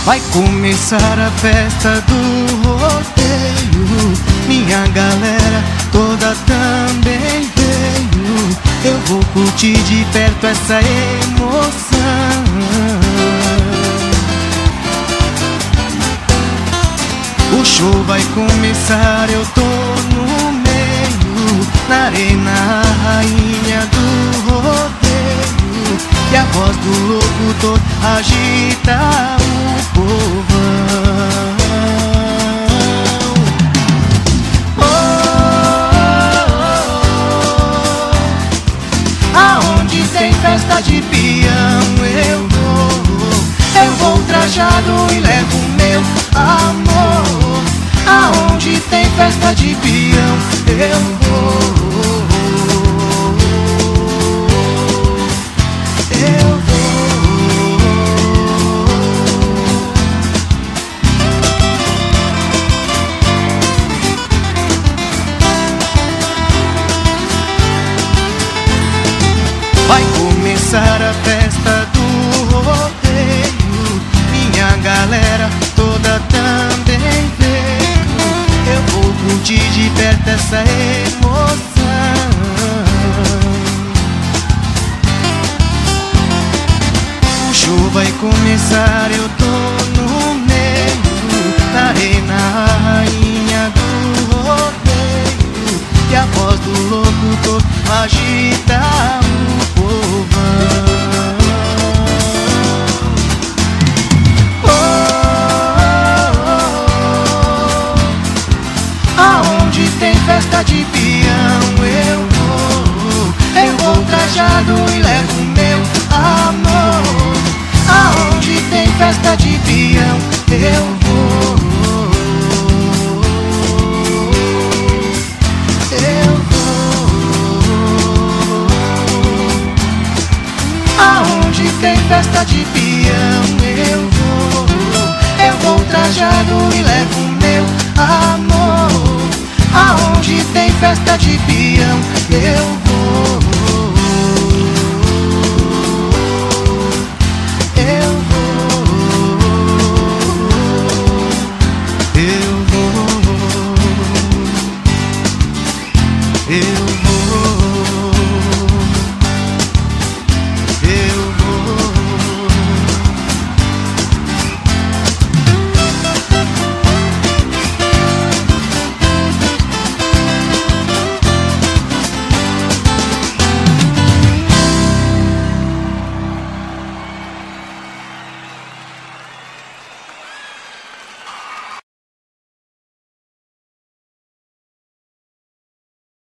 Vai começar a festa do rodeio, minha galera toda também veio. Eu vou curtir de perto essa emoção. O show vai começar, eu tô no meio, na arena a rainha do rodeio, e a voz do locutor agita o povão. Aonde tem festa de peão eu vou trajado e levo meu amor. Aonde tem festa de peão eu vou. Vai começar a festa do rodeio, minha galera toda também veio. Eu vou curtir de perto essa emoção. O show vai começar, eu tô no meio, na arena a rainha do rodeio, e a voz do locutor agita o povão. Aonde tem festa de peão eu vou trajado e levo meu amor. Aonde tem festa de peão eu vou. Aonde tem festa de peão eu vou trajado e levo meu amor. Aonde tem festa de peão eu vou. Eu vou.